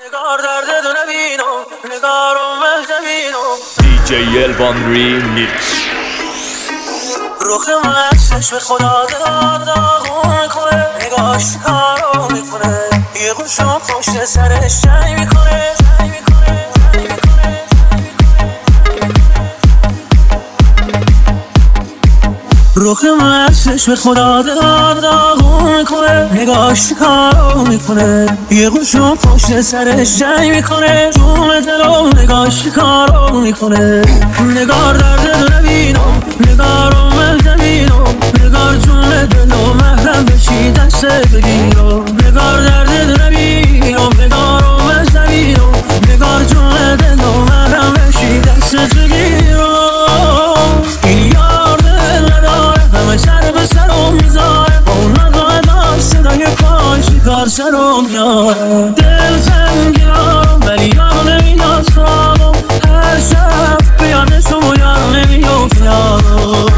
نگار درد دو نبینم، نگارم زمینم. DJ Elvan Remix. روخ مستش به خدا داغون میکنه، نگاش کارو میکنه، یه گوشم پشت سرش جنگ میکنه. روخ مستش به خدا داغون میکنه، نگاش کارو میکنه، یه گوشم پشت سرش جنگ میکنه. جون دلم نگاش کارو میکنه. نگار درد دو نبینم، نگارم زمینم. نگار جون دلم محرم بشی دست بگیرم. نگار درد دو نبینم، نگارم زمینم. نگار جون دلم محرم بشی دست بگیرم. این یار دل نداره، همه سر به سرم میذاره، با اون نگاه دار صدای پای کار سرم میاره. دل تنگیارم ولی یار نمیاد خوابم، هر شب به یادشم و یار نمیافتم.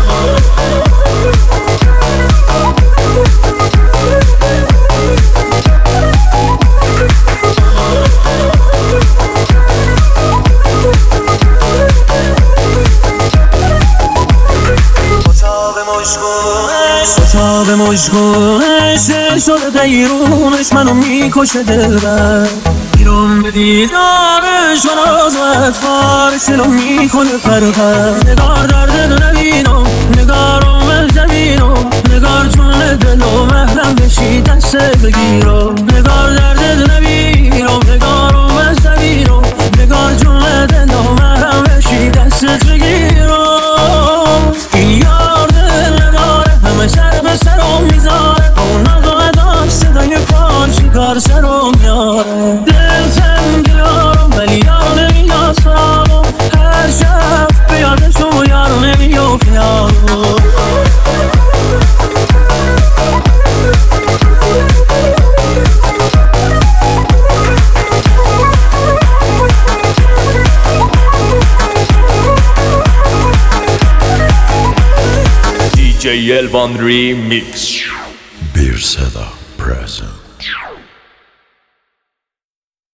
تا به مشگونش شده دیرونش منو میکشه دلبر. بیرون به دیدارش من از اطفارش دلو میکنه پرپر. نگار درد دو نبینم، نگارم زمینم. نگار جون دلو محرم بشی دست بگیرم. نگار درد دو نبینم، نگارم زمینم. نگار جون دلو محرم بشی دست بگیرم. این یار دل نداره، همه سر به سرم میذاره، اون نگاه دار صدای پانشی کار سرم میاره. دل تنگیارم ولی یار نمیاد خوابم، هر شب به یادشم و یار نمیافتم. DJ Elvan Remix. Bir Seda present.